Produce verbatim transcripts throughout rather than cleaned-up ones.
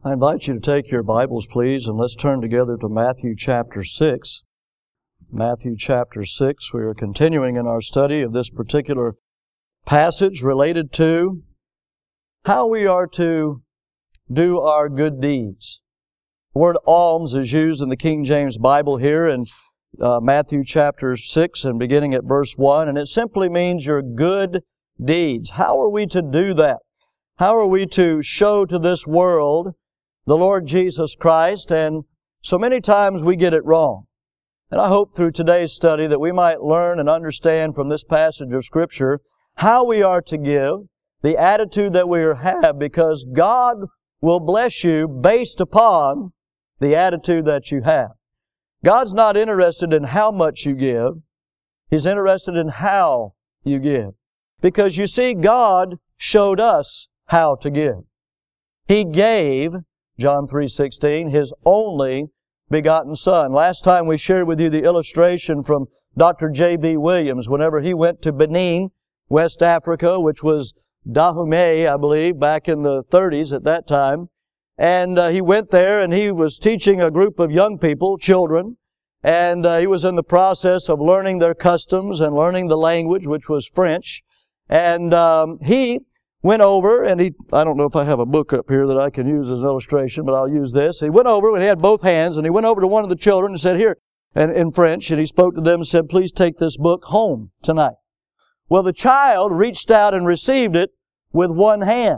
I invite you to take your Bibles, please, and let's turn together to Matthew chapter six. Matthew chapter six, we are continuing in our study of this particular passage related to how we are to do our good deeds. The word alms is used in the King James Bible here in uh, Matthew chapter six and beginning at verse one, and it simply means your good deeds. How are we to do that? How are we to show to this world the Lord Jesus Christ? And so many times we get it wrong. And I hope through today's study that we might learn and understand from this passage of Scripture how we are to give, the attitude that we have, because God will bless you based upon the attitude that you have. God's not interested in how much you give. He's interested in how you give. Because you see, God showed us how to give. He gave, John three sixteen, His only begotten Son. Last time we shared with you the illustration from Doctor J B Williams whenever he went to Benin, West Africa, which was Dahomey, I believe, back in the thirties at that time. And uh, he went there and he was teaching a group of young people, children, and uh, he was in the process of learning their customs and learning the language, which was French. And um, he went over, and he, I don't know if I have a book up here that I can use as an illustration, but I'll use this. He went over, and he had both hands, and he went over to one of the children and said, here, and in French, and he spoke to them and said, please take this book home tonight. Well, the child reached out and received it with one hand.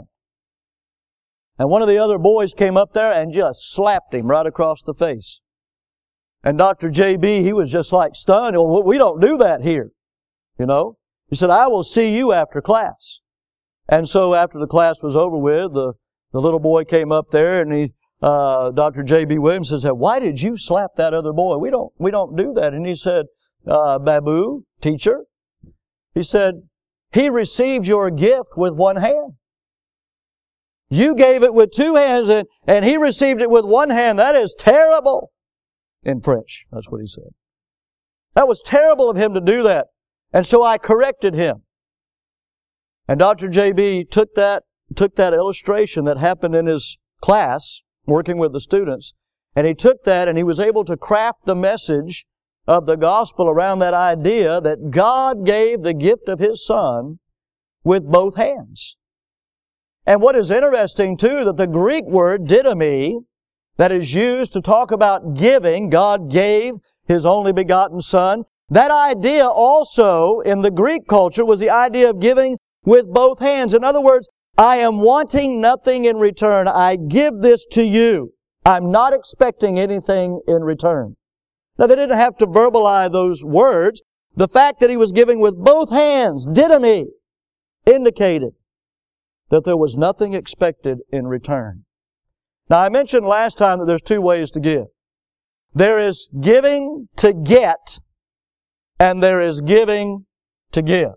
And one of the other boys came up there and just slapped him right across the face. And Doctor J B, he was just like stunned. Well, we don't do that here, you know. He said, I will see you after class. And so after the class was over with, the, the little boy came up there and he, uh, Doctor J B Williams said, why did you slap that other boy? We don't, we don't do that. And he said, uh, Babu, teacher, he said, he received your gift with one hand. You gave it with two hands and, and he received it with one hand. That is terrible. In French, that's what he said. That was terrible of him to do that. And so I corrected him. And Doctor J B took that, took that illustration that happened in his class, working with the students, and he took that and he was able to craft the message of the gospel around that idea that God gave the gift of His Son with both hands. And what is interesting too, that the Greek word didomi, that is used to talk about giving, God gave His only begotten Son, that idea also in the Greek culture was the idea of giving with both hands. In other words, I am wanting nothing in return. I give this to you. I'm not expecting anything in return. Now, they didn't have to verbalize those words. The fact that he was giving with both hands, didomi, indicated that there was nothing expected in return. Now, I mentioned last time that there's two ways to give. There is giving to get, and there is giving to give.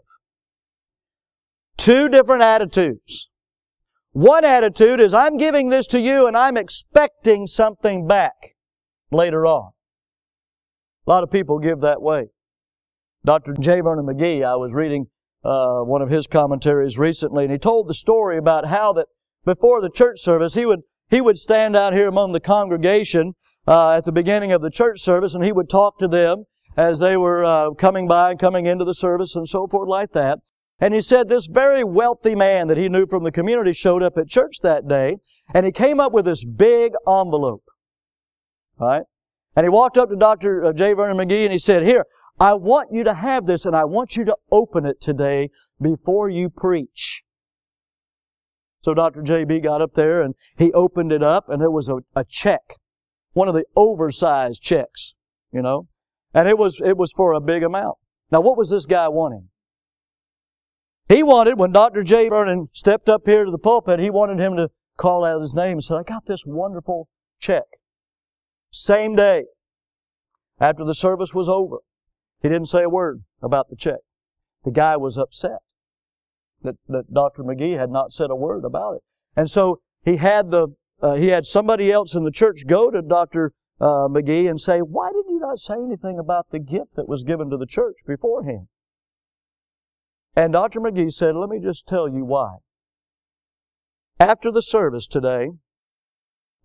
Two different attitudes. One attitude is, I'm giving this to you and I'm expecting something back later on. A lot of people give that way. Doctor J. Vernon McGee, I was reading uh, one of his commentaries recently, and he told the story about how that before the church service, he would he would stand out here among the congregation uh, at the beginning of the church service, and he would talk to them as they were uh, coming by and coming into the service and so forth like that. And he said this very wealthy man that he knew from the community showed up at church that day, and he came up with this big envelope. Right? And he walked up to Doctor J. Vernon McGee and he said, here, I want you to have this and I want you to open it today before you preach. So Doctor J B got up there and he opened it up and there was a, a check. One of the oversized checks, you know. And it was, it was for a big amount. Now what was this guy wanting? He wanted, when Doctor J. Vernon stepped up here to the pulpit, he wanted him to call out his name and say, I got this wonderful check. Same day, after the service was over, he didn't say a word about the check. The guy was upset that, that Doctor McGee had not said a word about it. And so he had the uh, he had somebody else in the church go to Doctor Uh, McGee and say, why did you not say anything about the gift that was given to the church beforehand? And Doctor McGee said, let me just tell you why. After the service today,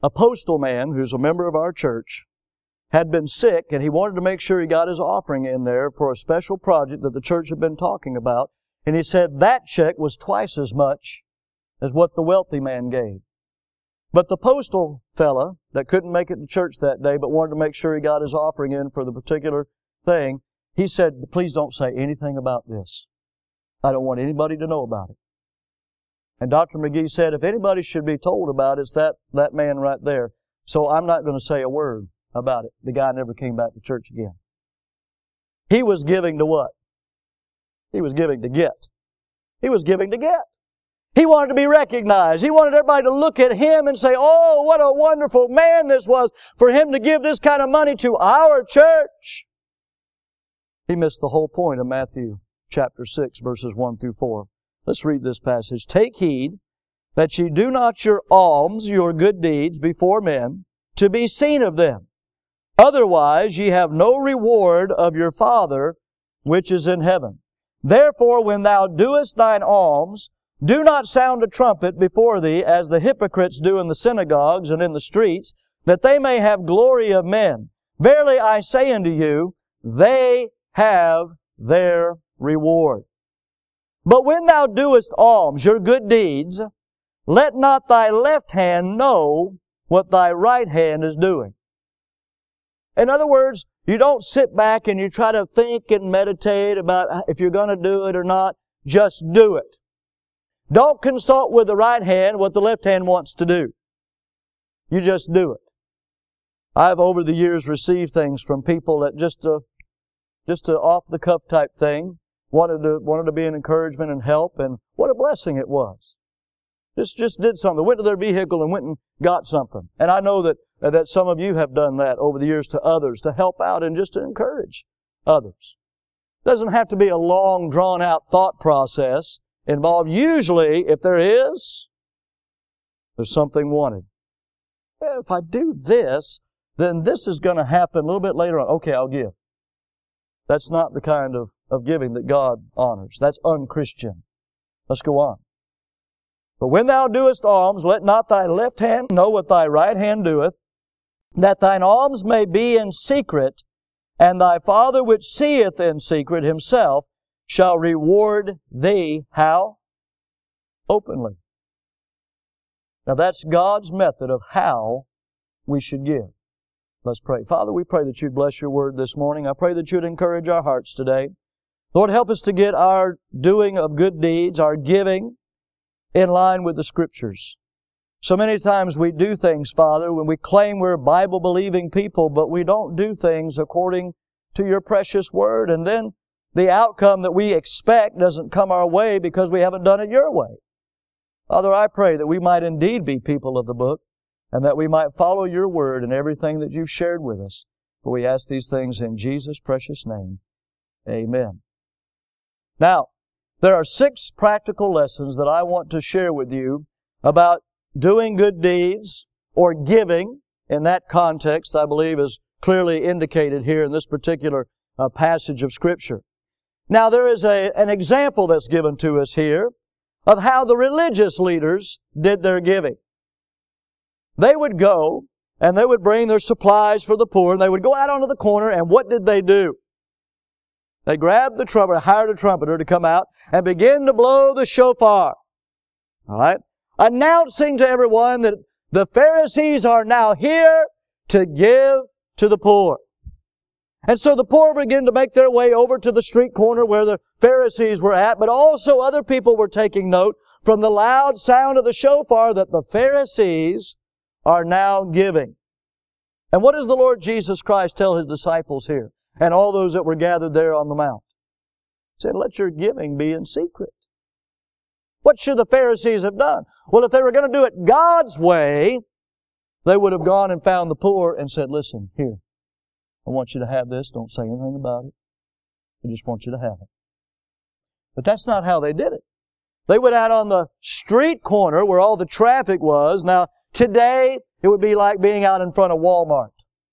a postal man who's a member of our church had been sick, and he wanted to make sure he got his offering in there for a special project that the church had been talking about. And he said that check was twice as much as what the wealthy man gave. But the postal fella that couldn't make it to church that day but wanted to make sure he got his offering in for the particular thing, he said, please don't say anything about this. I don't want anybody to know about it. And Doctor McGee said, if anybody should be told about it, it's that, that man right there. So I'm not going to say a word about it. The guy never came back to church again. He was giving to what? He was giving to get. He was giving to get. He wanted to be recognized. He wanted everybody to look at him and say, oh, what a wonderful man this was for him to give this kind of money to our church. He missed the whole point of Matthew chapter six, verses one through four. Let's read this passage. Take heed that ye do not your alms, your good deeds, before men, to be seen of them. Otherwise ye have no reward of your Father which is in heaven. Therefore, when thou doest thine alms, do not sound a trumpet before thee, as the hypocrites do in the synagogues and in the streets, that they may have glory of men. Verily I say unto you, they have their reward. But when thou doest alms, your good deeds, let not thy left hand know what thy right hand is doing. In other words, you don't sit back and you try to think and meditate about if you're going to do it or not. Just do it. Don't consult with the right hand what the left hand wants to do. You just do it. I've over the years received things from people that just a, just a off-the-cuff type thing, wanted to, wanted to be an encouragement and help, and what a blessing it was. Just, just did something. Went to their vehicle and went and got something. And I know that, that some of you have done that over the years to others, to help out and just to encourage others. It doesn't have to be a long, drawn-out thought process involved. Usually, if there is, there's something wanted. If I do this, then this is going to happen a little bit later on. Okay, I'll give. That's not the kind of, of giving that God honors. That's unchristian. Let's go on. But when thou doest alms, let not thy left hand know what thy right hand doeth, that thine alms may be in secret, and thy Father which seeth in secret himself shall reward thee, how? Openly. Now that's God's method of how we should give. Let's pray. Father, we pray that you'd bless your word this morning. I pray that you'd encourage our hearts today. Lord, help us to get our doing of good deeds, our giving, in line with the Scriptures. So many times we do things, Father, when we claim we're Bible-believing people, but we don't do things according to your precious word, and then the outcome that we expect doesn't come our way because we haven't done it your way. Father, I pray that we might indeed be people of the book, and that we might follow your word in everything that you've shared with us. For we ask these things in Jesus' precious name. Amen. Now, there are six practical lessons that I want to share with you about doing good deeds or giving. In that context, I believe is clearly indicated here in this particular uh, passage of Scripture. Now, there is a, an example that's given to us here of how the religious leaders did their giving. They would go and they would bring their supplies for the poor, and they would go out onto the corner, and what did they do? They grabbed the trumpeter, hired a trumpeter to come out and begin to blow the shofar. All right? Announcing to everyone that the Pharisees are now here to give to the poor. And so the poor began to make their way over to the street corner where the Pharisees were at, but also other people were taking note from the loud sound of the shofar that the Pharisees are now giving. And what does the Lord Jesus Christ tell His disciples here and all those that were gathered there on the mount? He said, let your giving be in secret. What should the Pharisees have done? Well, if they were going to do it God's way, they would have gone and found the poor and said, listen, here, I want you to have this. Don't say anything about it. I just want you to have it. But that's not how they did it. They went out on the street corner where all the traffic was. Now, today, it would be like being out in front of Walmart.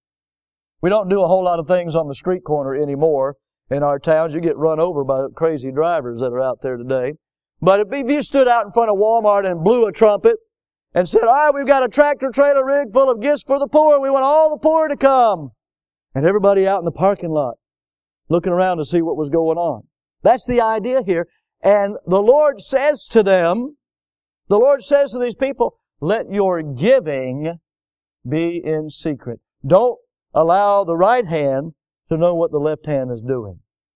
We don't do a whole lot of things on the street corner anymore in our towns. You get run over by crazy drivers that are out there today. But if you stood out in front of Walmart and blew a trumpet and said, all right, we've got a tractor trailer rig full of gifts for the poor. We want all the poor to come. And everybody out in the parking lot looking around to see what was going on. That's the idea here. And the Lord says to them, the Lord says to these people, let your giving be in secret. Don't allow the right hand to know what the left hand is doing.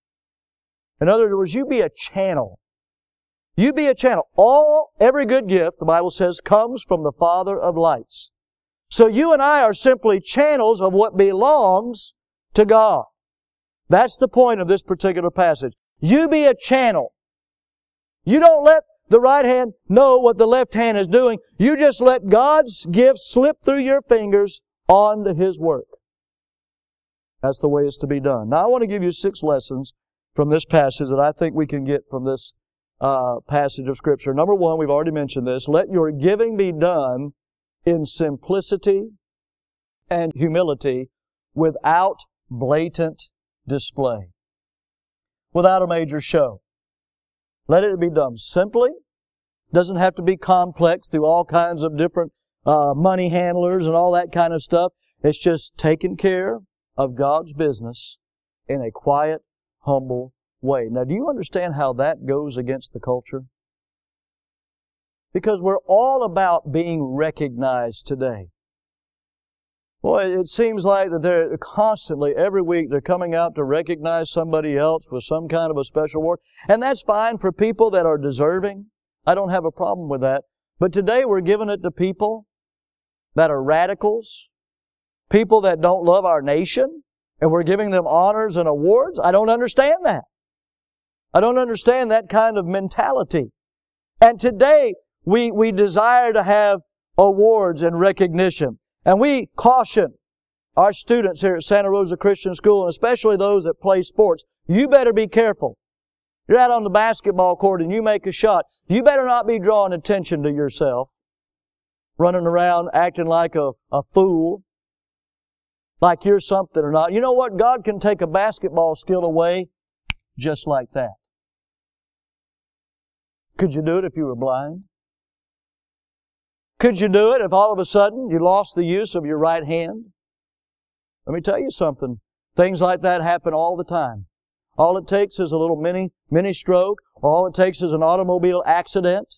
In other words, you be a channel. You be a channel. All, every good gift, the Bible says, comes from the Father of lights. So you and I are simply channels of what belongs to God. That's the point of this particular passage. You be a channel. You don't let the right hand know what the left hand is doing. You just let God's gift slip through your fingers onto His work. That's the way it's to be done. Now I want to give you six lessons from this passage that I think we can get from this uh, passage of Scripture. Number one, we've already mentioned this. Let your giving be done in simplicity and humility without blatant display. Without a major show. Let it be done simply. Doesn't have to be complex through all kinds of different uh, money handlers and all that kind of stuff. It's just taking care of God's business in a quiet, humble way. Now, do you understand how that goes against the culture? Because we're all about being recognized today. Boy, it seems like that they're constantly, every week, they're coming out to recognize somebody else with some kind of a special award. And that's fine for people that are deserving. I don't have a problem with that. But today we're giving it to people that are radicals, people that don't love our nation, and we're giving them honors and awards. I don't understand that. I don't understand that kind of mentality. And today we, we desire to have awards and recognition. And we caution our students here at Santa Rosa Christian School, and especially those that play sports, you better be careful. You're out on the basketball court and you make a shot. You better not be drawing attention to yourself, running around acting like a, a fool, like you're something or not. You know what? God can take a basketball skill away just like that. Could you do it if you were blind? Could you do it if all of a sudden you lost the use of your right hand? Let me tell you something. Things like that happen all the time. All it takes is a little mini, mini stroke, or all it takes is an automobile accident.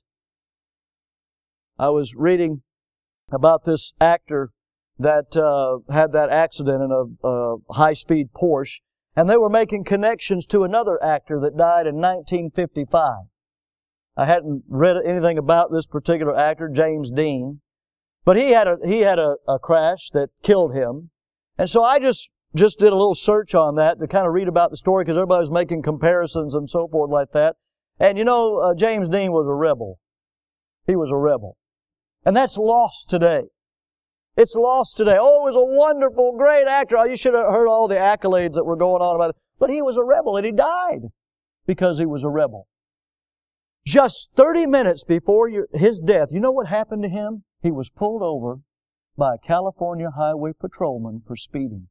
I was reading about this actor that uh, had that accident in a, a high-speed Porsche, and they were making connections to another actor that died in nineteen fifty-five. I hadn't read anything about this particular actor, James Dean, but he had a he had a, a crash that killed him, and so I just just did a little search on that to kind of read about the story because everybody was making comparisons and so forth like that. And you know, uh, James Dean was a rebel. He was a rebel, and that's lost today. It's lost today. Oh, he was a wonderful, great actor. Oh, you should have heard all the accolades that were going on about it. But he was a rebel, and he died because he was a rebel. Just thirty minutes before your, his death, you know what happened to him? He was pulled over by a California highway patrolman for speeding.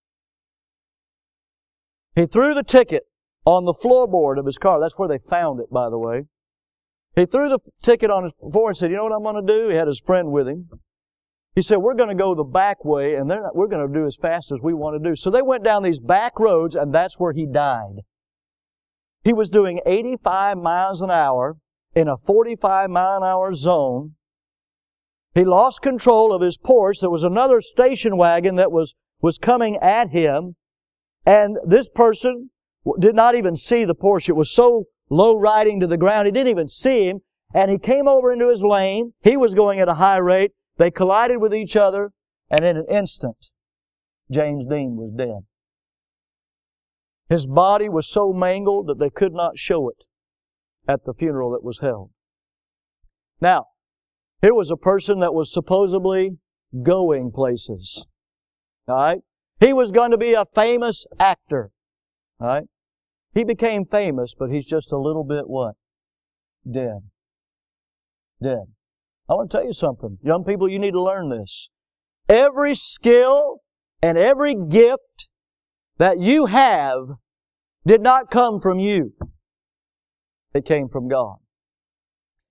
He threw the ticket on the floorboard of his car. That's where they found it, by the way. He threw the ticket on his floor and said, you know what I'm going to do? He had his friend with him. He said, we're going to go the back way, and they're not, we're going to do as fast as we want to do. So they went down these back roads, and that's where he died. He was doing eighty-five miles an hour in a forty-five mile an hour zone. He lost control of his Porsche. There was another station wagon that was, was coming at him. And this person did not even see the Porsche. It was so low riding to the ground, he didn't even see him. And he came over into his lane. He was going at a high rate. They collided with each other. And in an instant, James Dean was dead. His body was so mangled that they could not show it at the funeral that was held. Now, here was a person that was supposedly going places. All right? He was going to be a famous actor. All right? He became famous, but he's just a little bit what? Dead. Dead. I want to tell you something. Young people, you need to learn this. Every skill and every gift that you have did not come from you. It came from God.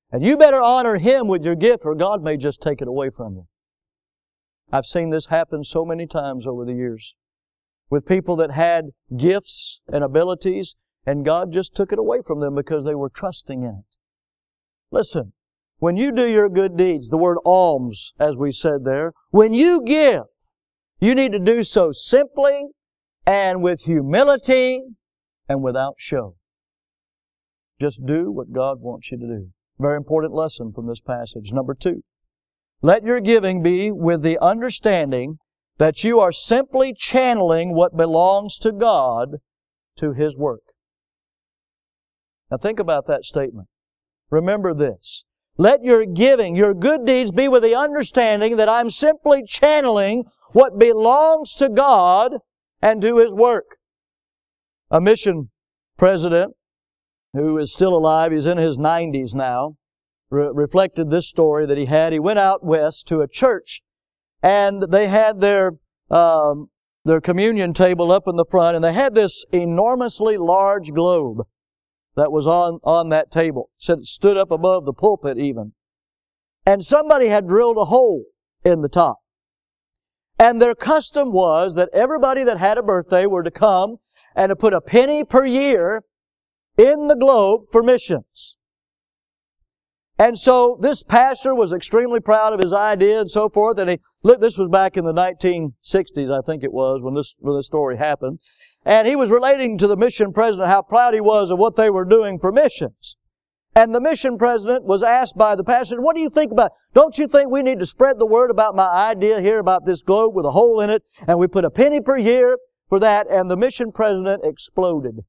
And you better honor Him with your gift, or God may just take it away from you. I've seen this happen so many times over the years with people that had gifts and abilities, and God just took it away from them because they were trusting in it. Listen, when you do your good deeds, the word alms, as we said there, when you give, you need to do so simply and with humility and without show. Just do what God wants you to do. Very important lesson from this passage. Number two, let your giving be with the understanding that you are simply channeling what belongs to God to His work. Now think about that statement. Remember this. Let your giving, your good deeds be with the understanding that I'm simply channeling what belongs to God and to His work. A mission president who is still alive, he's in his nineties now, re- reflected this story that he had. He went out west to a church, and they had their um, their communion table up in the front, and they had this enormously large globe that was on, on that table. It said it stood up above the pulpit even. And somebody had drilled a hole in the top. And their custom was that everybody that had a birthday were to come and to put a penny per year in the globe for missions. And so this pastor was extremely proud of his idea and so forth. And he, this was back in the nineteen sixties, I think it was, when this, when this story happened. And he was relating to the mission president how proud he was of what they were doing for missions. And the mission president was asked by the pastor, what do you think about, don't you think we need to spread the word about my idea here about this globe with a hole in it, and we put a penny per year for that? And the mission president exploded.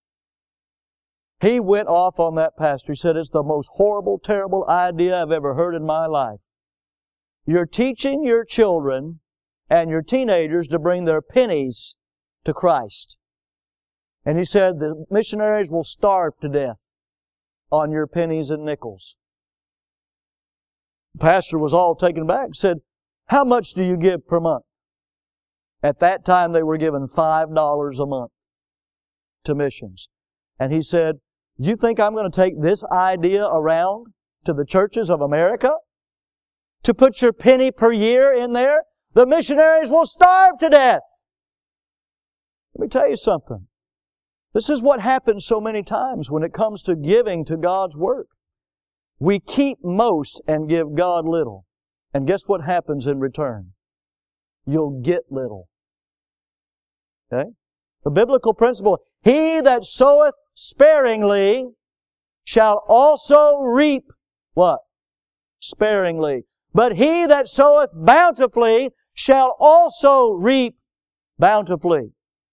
He went off on that pastor. He said, it's the most horrible, terrible idea I've ever heard in my life. You're teaching your children and your teenagers to bring their pennies to Christ. And he said, the missionaries will starve to death on your pennies and nickels. The pastor was all taken aback and said, how much do you give per month? At that time, they were given five dollars a month to missions. And he said, you think I'm going to take this idea around to the churches of America? To put your penny per year in there? The missionaries will starve to death. Let me tell you something. This is what happens so many times when it comes to giving to God's work. We keep most and give God little. And guess what happens in return? You'll get little. Okay? The biblical principle, he that soweth sparingly shall also reap what? Sparingly. But he that soweth bountifully shall also reap bountifully.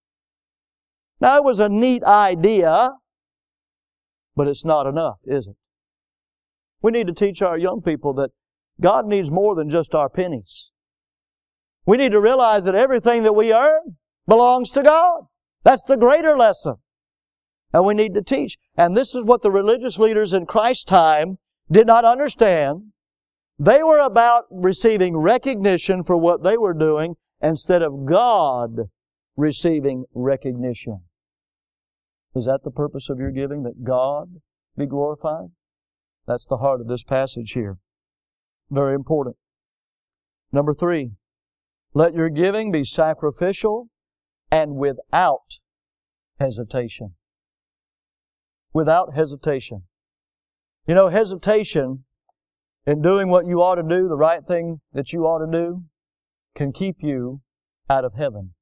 Now, it was a neat idea, but it's not enough, is it? We need to teach our young people that God needs more than just our pennies. We need to realize that everything that we earn belongs to God. That's the greater lesson. And we need to teach. And this is what the religious leaders in Christ's time did not understand. They were about receiving recognition for what they were doing instead of God receiving recognition. Is that the purpose of your giving? That God be glorified? That's the heart of this passage here. Very important. Number three, let your giving be sacrificial and without hesitation. Without hesitation. You know, hesitation in doing what you ought to do, the right thing that you ought to do, can keep you out of heaven.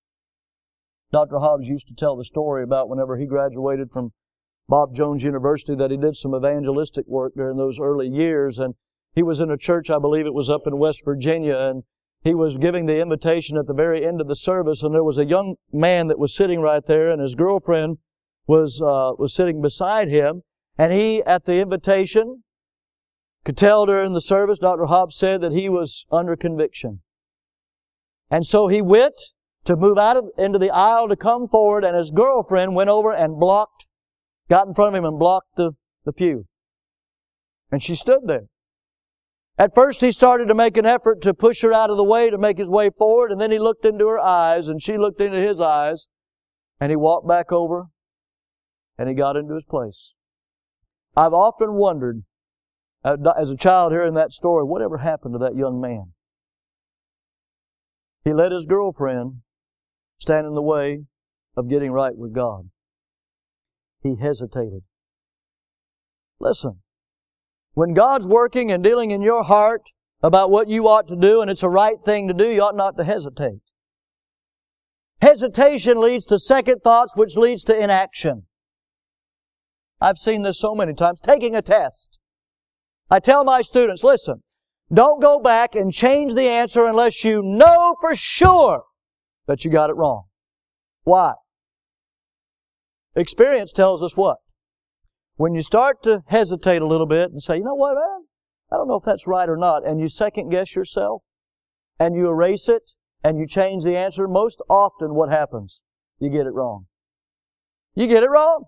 Doctor Hobbs used to tell the story about whenever he graduated from Bob Jones University that he did some evangelistic work during those early years, and he was in a church, I believe it was up in West Virginia, and he was giving the invitation at the very end of the service, and there was a young man that was sitting right there, and his girlfriend was uh, was sitting beside him, and he, at the invitation, could tell during the service, Doctor Hobbs said that he was under conviction. And so he went to move out of, into the aisle to come forward, and his girlfriend went over and blocked, got in front of him and blocked the, the pew. And she stood there. At first he started to make an effort to push her out of the way to make his way forward, and then he looked into her eyes, and she looked into his eyes, and he walked back over, and he got into his place. I've often wondered As a child hearing that story, whatever happened to that young man? He let his girlfriend stand in the way of getting right with God. He hesitated. Listen, when God's working and dealing in your heart about what you ought to do and it's a right thing to do, you ought not to hesitate. Hesitation leads to second thoughts, which leads to inaction. I've seen this so many times. Taking a test. I tell my students, listen, don't go back and change the answer unless you know for sure that you got it wrong. Why? Experience tells us what? When you start to hesitate a little bit and say, you know what, man, I don't know if that's right or not, and you second guess yourself, and you erase it, and you change the answer, most often what happens? You get it wrong. You get it wrong.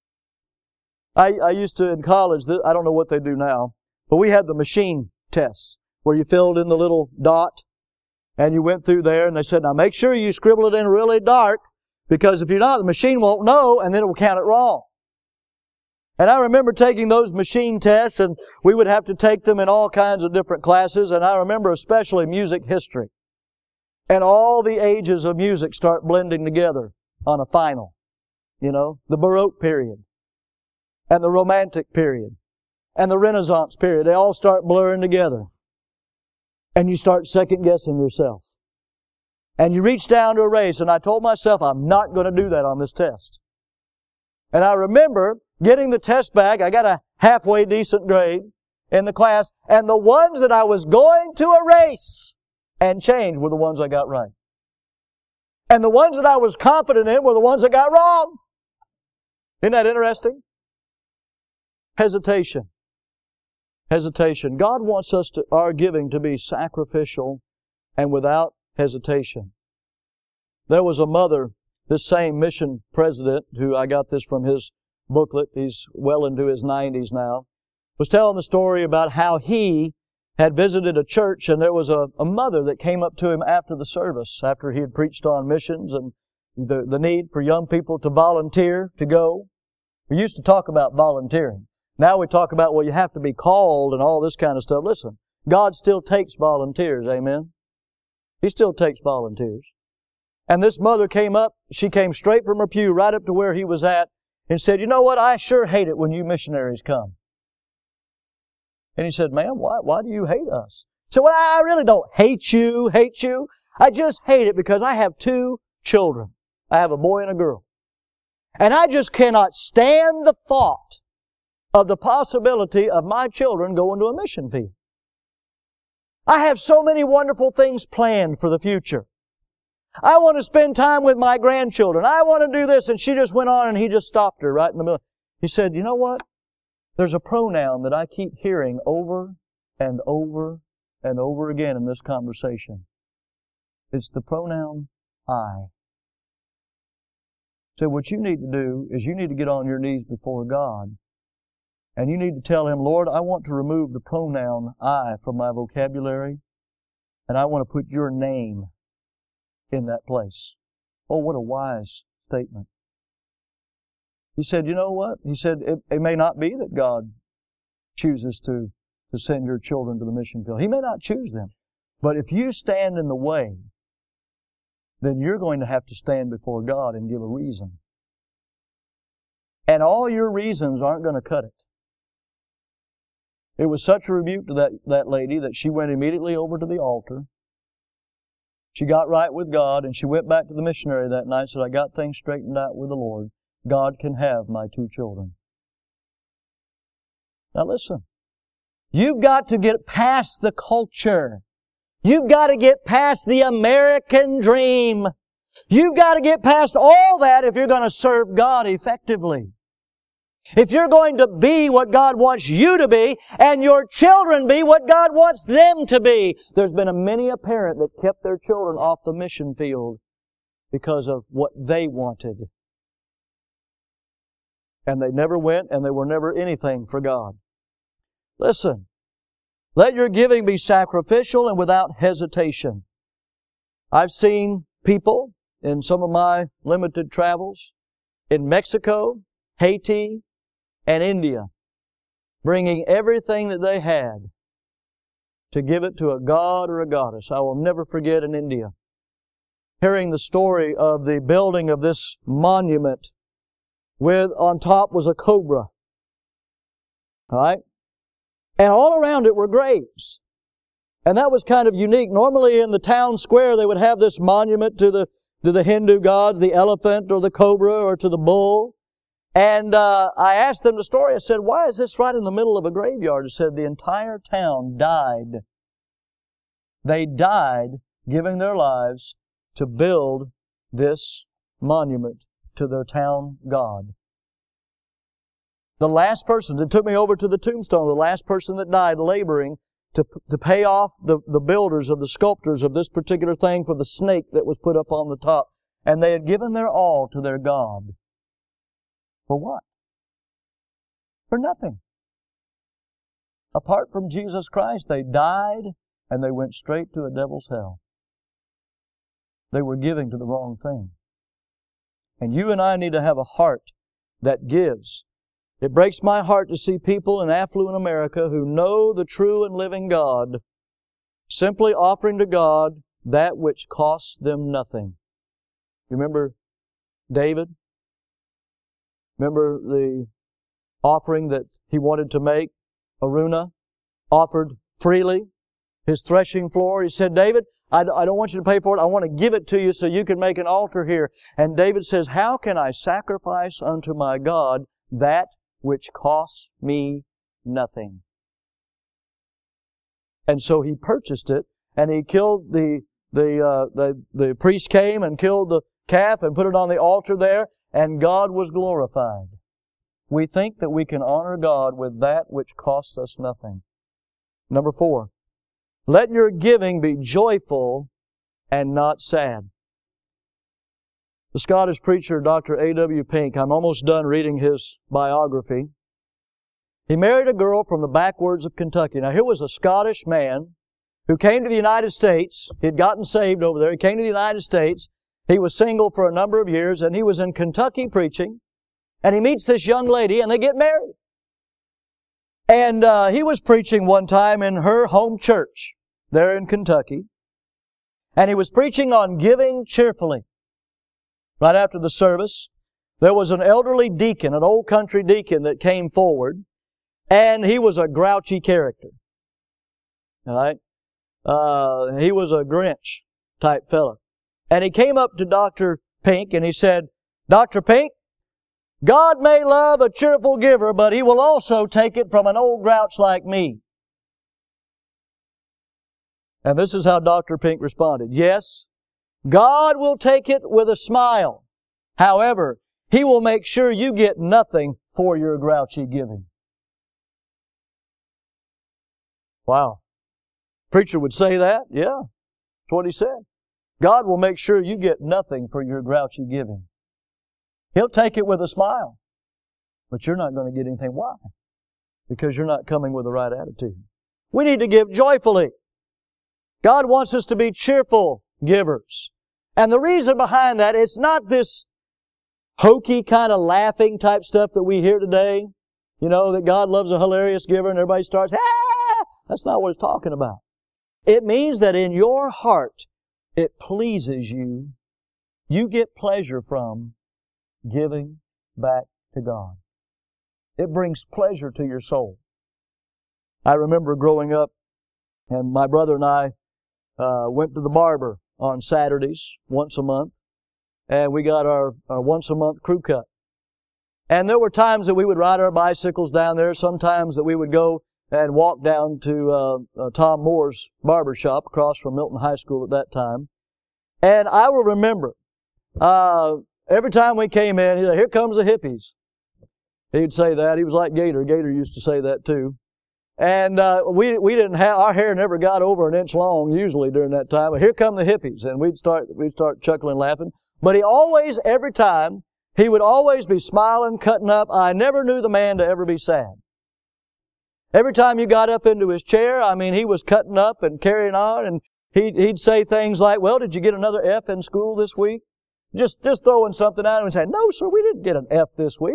I, I used to, in college, I don't know what they do now, but we had the machine tests where you filled in the little dot, and you went through there, and they said, now make sure you scribble it in really dark, because if you're not, the machine won't know, and then it will count it wrong. And I remember taking those machine tests, and we would have to take them in all kinds of different classes, and I remember especially music history. And all the ages of music start blending together on a final. You know, the Baroque period, and the Romantic period, and the Renaissance period. They all start blurring together. And you start second-guessing yourself. And you reach down to erase, and I told myself, I'm not going to do that on this test. And I remember getting the test back. I got a halfway decent grade in the class, and the ones that I was going to erase and change were the ones I got right. And the ones that I was confident in were the ones I got wrong. Isn't that interesting? Hesitation. Hesitation. God wants us to, our giving to be sacrificial and without hesitation. There was a mother, this same mission president, who I got this from his booklet, he's well into his nineties now, was telling the story about how he had visited a church, and there was a, a mother that came up to him after the service, after he had preached on missions and the, the need for young people to volunteer to go. We used to talk about volunteering. Now we talk about, well, you have to be called and all this kind of stuff. Listen, God still takes volunteers, amen? He still takes volunteers. And this mother came up, she came straight from her pew right up to where he was at and said, you know what, I sure hate it when you missionaries come. And he said, ma'am, why, why do you hate us? She said, well, I really don't hate you, hate you. I just hate it because I have two children. I have a boy and a girl. And I just cannot stand the thought of the possibility of my children going to a mission field. I have so many wonderful things planned for the future. I want to spend time with my grandchildren. I want to do this. And she just went on, and he just stopped her right in the middle. He said, you know what? There's a pronoun that I keep hearing over and over and over again in this conversation. It's the pronoun I. So what you need to do is you need to get on your knees before God, and you need to tell Him, Lord, I want to remove the pronoun I from my vocabulary, and I want to put your name in that place. Oh, what a wise statement. He said, you know what? He said, it, it may not be that God chooses to, to send your children to the mission field. He may not choose them. But if you stand in the way, then you're going to have to stand before God and give a reason. And all your reasons aren't going to cut it. It was such a rebuke to that, that lady that she went immediately over to the altar. She got right with God, and she went back to the missionary that night and said, I got things straightened out with the Lord. God can have my two children. Now listen, you've got to get past the culture. You've got to get past the American dream. You've got to get past all that if you're going to serve God effectively. If you're going to be what God wants you to be, and your children be what God wants them to be. There's been a many a parent that kept their children off the mission field because of what they wanted. And they never went, and they were never anything for God. Listen, let your giving be sacrificial and without hesitation. I've seen people in some of my limited travels in Mexico, Haiti, and India. bringing everything that they had to give it to a god or a goddess. I will never forget in India, hearing the story of the building of this monument with, on top was a cobra. All right? And all around it were graves. And that was kind of unique. Normally in the town square they would have this monument to the, to the Hindu gods, the elephant or the cobra or to the bull. And uh, I asked them the story. I said, why is this right in the middle of a graveyard? It said the entire town died. They died giving their lives to build this monument to their town god. The last person, it took me over to the tombstone, the last person that died laboring to, to pay off the, the builders of the sculptors of this particular thing for the snake that was put up on the top. And they had given their all to their God. For what? For nothing. Apart from Jesus Christ, they died and they went straight to a devil's hell. They were giving to the wrong thing. And you and I need to have a heart that gives. It breaks my heart to see people in affluent America who know the true and living God simply offering to God that which costs them nothing. You remember David? Remember the offering that he wanted to make? Araunah offered freely his threshing floor. He said, David, I don't want you to pay for it. I want to give it to you so you can make an altar here. And David says, how can I sacrifice unto my God that which costs me nothing? And so he purchased it, and he killed the, the, uh, the, the priest came and killed the calf and put it on the altar there, and God was glorified. We think that we can honor God with that which costs us nothing. Number four, let your giving be joyful and not sad. The Scottish preacher, Doctor A W Pink, I'm almost done reading his biography. He married a girl from the backwoods of Kentucky. Now, here was a Scottish man who came to the United States. He had gotten saved over there. He came to the United States. He was single for a number of years, and he was in Kentucky preaching. And he meets this young lady, and they get married. And uh, he was preaching one time in her home church there in Kentucky. And he was preaching on giving cheerfully. Right after the service, there was an elderly deacon, an old country deacon that came forward, and he was a grouchy character. All right? Uh, he was a Grinch type fella. And he came up to Doctor Pink and he said, Doctor Pink, God may love a cheerful giver, but He will also take it from an old grouch like me. And this is how Doctor Pink responded. Yes, God will take it with a smile. However, He will make sure you get nothing for your grouchy giving. Wow. Preacher would say that? Yeah. That's what he said. God will make sure you get nothing for your grouchy giving. He'll take it with a smile. But you're not going to get anything. Why? Because you're not coming with the right attitude. We need to give joyfully. God wants us to be cheerful givers. And the reason behind that, it's not this hokey kind of laughing type stuff that we hear today. You know, that God loves a hilarious giver and everybody starts, ah! That's not what it's talking about. It means that in your heart, it pleases you. You get pleasure from giving back to God. It brings pleasure to your soul. I remember growing up, and my brother and I uh, went to the barber on Saturdays once a month, and we got our, our once-a-month crew cut. And there were times that we would ride our bicycles down there, sometimes that we would go and walk down to uh, uh, Tom Moore's barber shop across from Milton High School at that time. And I will remember, uh, every time we came in, he'd say, here comes the hippies. He'd say that. He was like Gator. Gator used to say that too. And uh, we we didn't have, our hair never got over an inch long usually during that time. But here come the hippies. And we'd start, we'd start chuckling, laughing. But he always, every time, he would always be smiling, cutting up. I never knew the man to ever be sad. Every time you got up into his chair, I mean, he was cutting up and carrying on, and he'd, he'd say things like, well, did you get another F in school this week? Just, just throwing something out and saying, no, sir, we didn't get an F this week.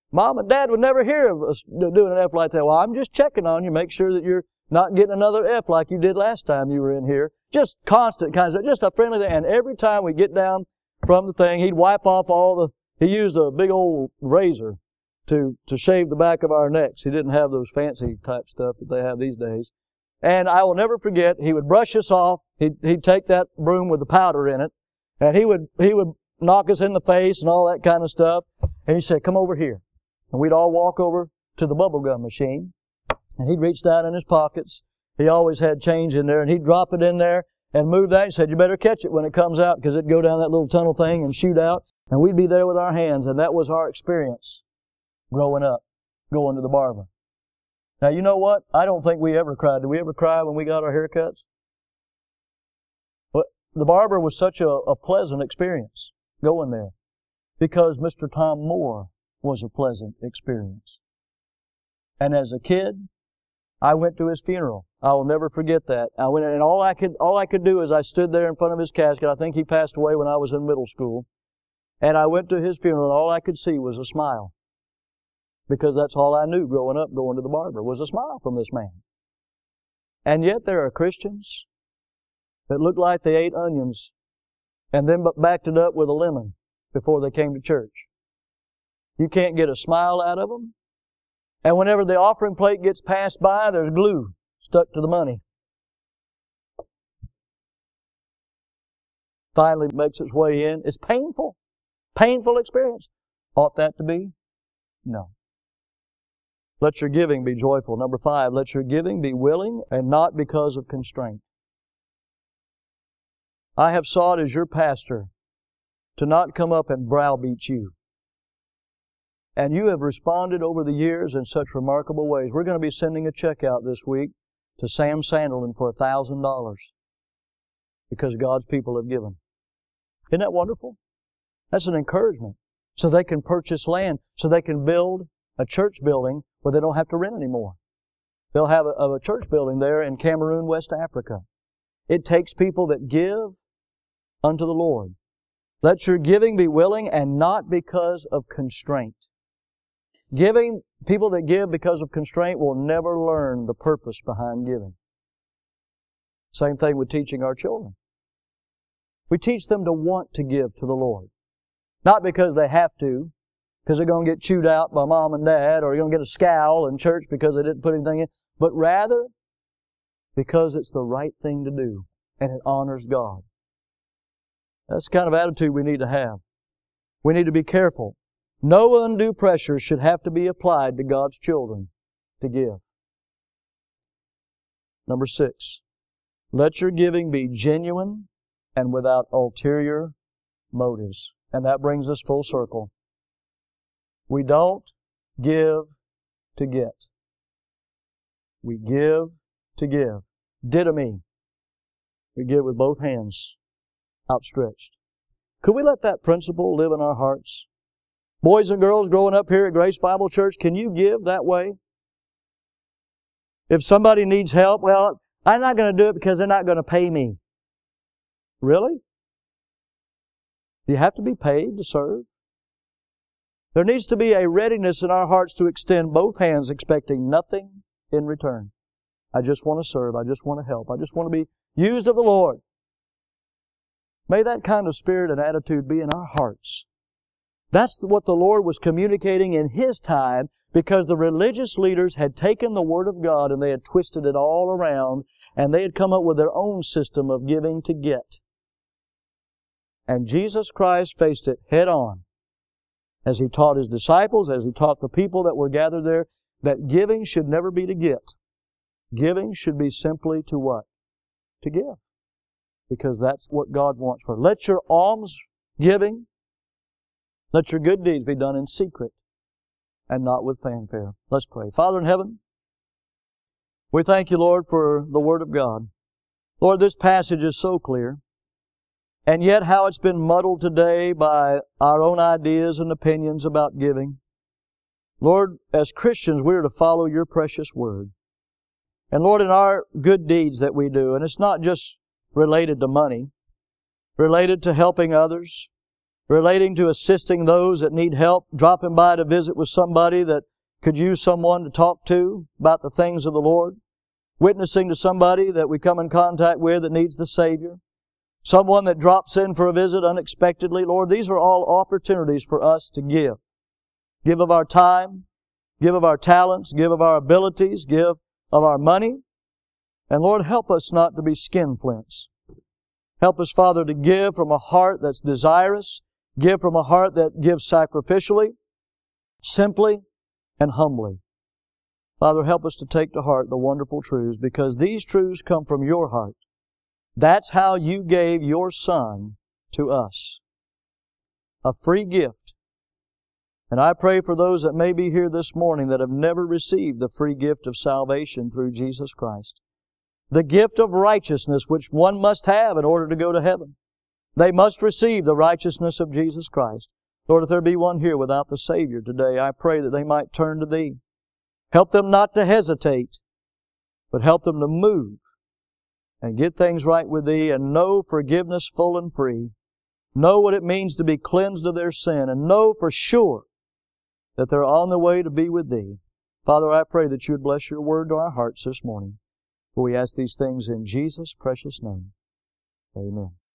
Mom and Dad would never hear of us doing an F like that. Well, I'm just checking on you, make sure that you're not getting another F like you did last time you were in here. Just constant kinds of, just a friendly thing. And every time we get down from the thing, he'd wipe off all the, he used a big old razor to, to shave the back of our necks. He didn't have those fancy type stuff that they have these days. And I will never forget, he would brush us off. He'd, he'd take that broom with the powder in it, and he would, he would knock us in the face and all that kind of stuff. And he said, come over here. And we'd all walk over to the bubble gum machine, and he'd reach down in his pockets. He always had change in there, and he'd drop it in there and move that. He said, you better catch it when it comes out, because it'd go down that little tunnel thing and shoot out. And we'd be there with our hands, and that was our experience growing up, going to the barber. Now, you know what? I don't think we ever cried. Did we ever cry when we got our haircuts? But the barber was such a, a pleasant experience going there, because Mister Tom Moore was a pleasant experience. And as a kid, I went to his funeral. I will never forget that. I went, and all I could, all I could do is I stood there in front of his casket. I think he passed away when I was in middle school. And I went to his funeral, and all I could see was a smile. Because that's all I knew growing up, going to the barber, was a smile from this man. And yet there are Christians that look like they ate onions and then backed it up with a lemon before they came to church. You can't get a smile out of them. And whenever the offering plate gets passed by, there's glue stuck to the money. Finally makes its way in. It's painful. Painful experience. Ought that to be? No. Let your giving be joyful. Number five, let your giving be willing and not because of constraint. I have sought as your pastor to not come up and browbeat you. And you have responded over the years in such remarkable ways. We're going to be sending a check out this week to Sam Sanderlin for a thousand dollars because God's people have given. Isn't that wonderful? That's an encouragement. So they can purchase land, so they can build a church building where they don't have to rent anymore. They'll have a, a church building there in Cameroon, West Africa. It takes people that give unto the Lord. Let your giving be willing and not because of constraint. Giving, people that give because of constraint will never learn the purpose behind giving. Same thing with teaching our children. We teach them to want to give to the Lord. Not because they have to, because they're going to get chewed out by mom and dad, or you're going to get a scowl in church because they didn't put anything in, but rather because it's the right thing to do and it honors God. That's the kind of attitude we need to have. We need to be careful. No undue pressure should have to be applied to God's children to give. Number six, let your giving be genuine and without ulterior motives. And that brings us full circle. We don't give to get. We give to give. Didomi. We give with both hands outstretched. Could we let that principle live in our hearts? Boys and girls growing up here at Grace Bible Church, can you give that way? If somebody needs help, well, I'm not going to do it because they're not going to pay me. Really? Do you have to be paid to serve? There needs to be a readiness in our hearts to extend both hands, expecting nothing in return. I just want to serve. I just want to help. I just want to be used of the Lord. May that kind of spirit and attitude be in our hearts. That's what the Lord was communicating in His time, because the religious leaders had taken the Word of God and they had twisted it all around, and they had come up with their own system of giving to get. And Jesus Christ faced it head on as He taught His disciples, as He taught the people that were gathered there, that giving should never be to get. Giving should be simply to what? To give. Because that's what God wants for us. Let your alms giving, let your good deeds be done in secret and not with fanfare. Let's pray. Father in heaven, we thank you, Lord, for the Word of God. Lord, this passage is so clear. And yet how it's been muddled today by our own ideas and opinions about giving. Lord, as Christians, we're to follow your precious Word. And Lord, in our good deeds that we do, and it's not just related to money, related to helping others, relating to assisting those that need help, dropping by to visit with somebody that could use someone to talk to about the things of the Lord, witnessing to somebody that we come in contact with that needs the Savior, someone that drops in for a visit unexpectedly. Lord, these are all opportunities for us to give. Give of our time, give of our talents, give of our abilities, give of our money. And Lord, help us not to be skinflints. Help us, Father, to give from a heart that's desirous, give from a heart that gives sacrificially, simply, and humbly. Father, help us to take to heart the wonderful truths, because these truths come from Your heart. That's how You gave Your Son to us. A free gift. And I pray for those that may be here this morning that have never received the free gift of salvation through Jesus Christ. The gift of righteousness which one must have in order to go to heaven. They must receive the righteousness of Jesus Christ. Lord, if there be one here without the Savior today, I pray that they might turn to Thee. Help them not to hesitate, but help them to move and get things right with Thee and know forgiveness full and free. Know what it means to be cleansed of their sin, and know for sure that they're on the way to be with Thee. Father, I pray that You would bless Your word to our hearts this morning. For we ask these things in Jesus' precious name. Amen.